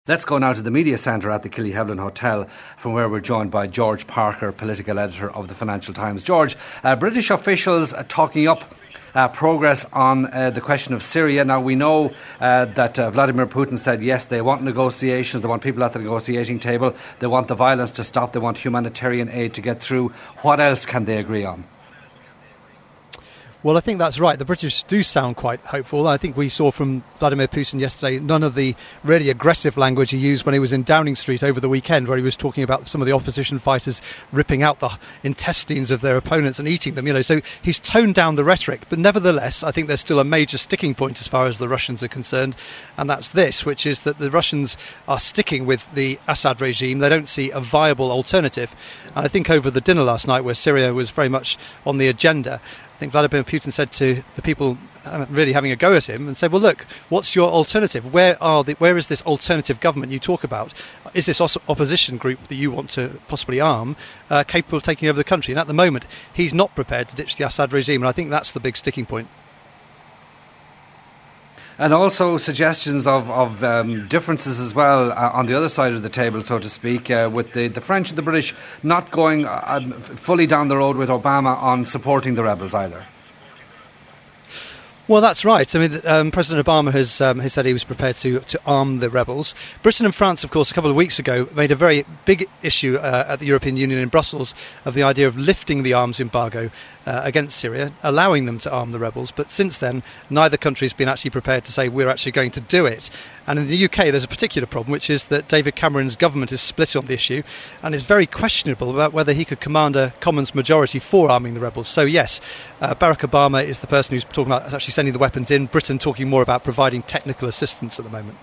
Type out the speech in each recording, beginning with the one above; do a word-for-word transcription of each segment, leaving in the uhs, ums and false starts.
Let's go now to the media centre at the Killyhevlin Hotel, from where we're joined by George Parker, political editor of the Financial Times. George, uh, British officials are talking up uh, progress on uh, the question of Syria. Now, we know uh, that uh, Vladimir Putin said, yes, they want negotiations, they want people at the negotiating table, they want the violence to stop, they want humanitarian aid to get through. What else can they agree on? Well, I think that's right. The British do sound quite hopeful. I think we saw from Vladimir Putin yesterday none of the really aggressive language he used when he was in Downing Street over the weekend, where he was talking about some of the opposition fighters ripping out the intestines of their opponents and eating them. You know, so he's toned down the rhetoric. But nevertheless, I think there's still a major sticking point as far as the Russians are concerned, and that's this, which is that the Russians are sticking with the Assad regime. They don't see a viable alternative. And I think over the dinner last night, where Syria was very much on the agenda, I think Vladimir Putin said to the people uh, really having a go at him and said, well, look, what's your alternative? Where are the, where is this alternative government you talk about? Is this os- opposition group that you want to possibly arm uh, capable of taking over the country? And at the moment, he's not prepared to ditch the Assad regime. And I think that's the big sticking point. And also suggestions of, of um, differences as well uh, on the other side of the table, so to speak, uh, with the, the French and the British not going uh, fully down the road with Obama on supporting the rebels either. Well, that's right. I mean, um, President Obama has um, has said he was prepared to, to arm the rebels. Britain and France, of course, a couple of weeks ago made a very big issue uh, at the European Union in Brussels of the idea of lifting the arms embargo uh, against Syria, allowing them to arm the rebels. But since then, neither country has been actually prepared to say we're actually going to do it. And in the U K, there's a particular problem, which is that David Cameron's government is split on the issue and is very questionable about whether he could command a Commons majority for arming the rebels. So, yes, uh, Barack Obama is the person who's talking about actually sending the weapons in. Britain talking more about providing technical assistance at the moment.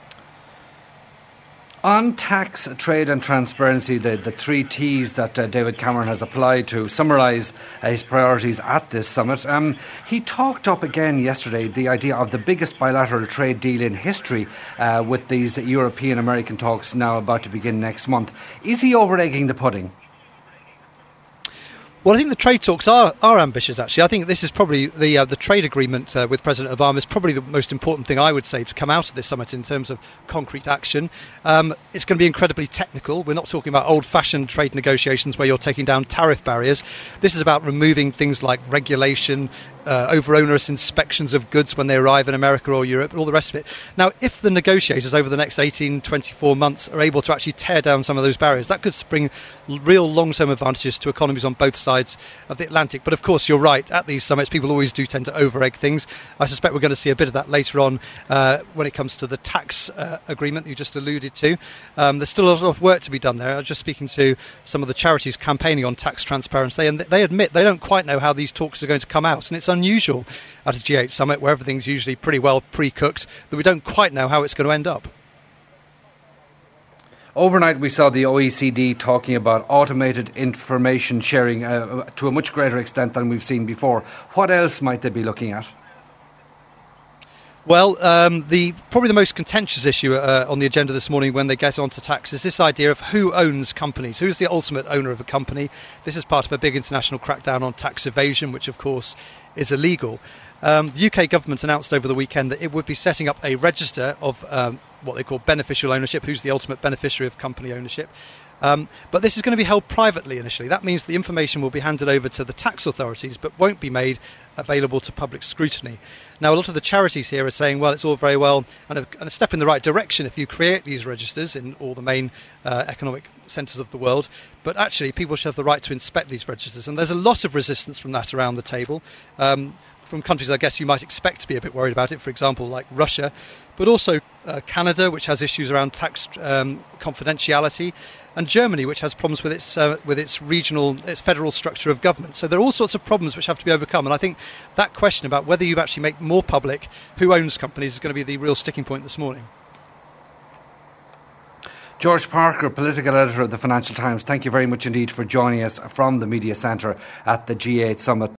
On tax, trade and transparency, the, the three T's that uh, David Cameron has applied to summarise uh, his priorities at this summit, um, he talked up again yesterday the idea of the biggest bilateral trade deal in history uh, with these European-American talks now about to begin next month. Is he over-egging the pudding? Well, I think the trade talks are, are ambitious, actually. I think this is probably the uh, the trade agreement uh, with President Obama is probably the most important thing, I would say, to come out of this summit in terms of concrete action. Um, it's going to be incredibly technical. We're not talking about old-fashioned trade negotiations where you're taking down tariff barriers. This is about removing things like regulation, uh, over-onerous inspections of goods when they arrive in America or Europe, and all the rest of it. Now, if the negotiators over the next eighteen, twenty-four months are able to actually tear down some of those barriers, that could bring real long-term advantages to economies on both sides of the Atlantic. But of course, you're right, at these summits people always do tend to over-egg things. I suspect we're going to see a bit of that later on uh, when it comes to the tax uh, agreement you just alluded to. Um, there's still a lot of work to be done there. I was just speaking to some of the charities campaigning on tax transparency, and they admit they don't quite know how these talks are going to come out, and it's unusual at a G eight summit where everything's usually pretty well pre-cooked that we don't quite know how it's going to end up. Overnight, we saw the O E C D talking about automated information sharing uh, to a much greater extent than we've seen before. What else might they be looking at? Well, um, the probably the most contentious issue uh, on the agenda this morning when they get onto tax is this idea of who owns companies. Who's the ultimate owner of a company? This is part of a big international crackdown on tax evasion, which, of course, is illegal. Um, the U K government announced over the weekend that it would be setting up a register of um, what they call beneficial ownership, who's the ultimate beneficiary of company ownership. Um, but this is going to be held privately initially. That means the information will be handed over to the tax authorities but won't be made available to public scrutiny. Now, a lot of the charities here are saying, well, it's all very well and a, and a step in the right direction if you create these registers in all the main uh, economic centres of the world, but actually people should have the right to inspect these registers. And there's a lot of resistance from that around the table. Um, from countries I guess you might expect to be a bit worried about it, for example, like Russia, but also uh, Canada, which has issues around tax um, confidentiality, and Germany, which has problems with its uh, with its regional, its federal structure of government. So there are all sorts of problems which have to be overcome, and I think that question about whether you actually make more public who owns companies is going to be the real sticking point this morning. George Parker, political editor of the Financial Times, thank you very much indeed for joining us from the media centre at the G eight summit.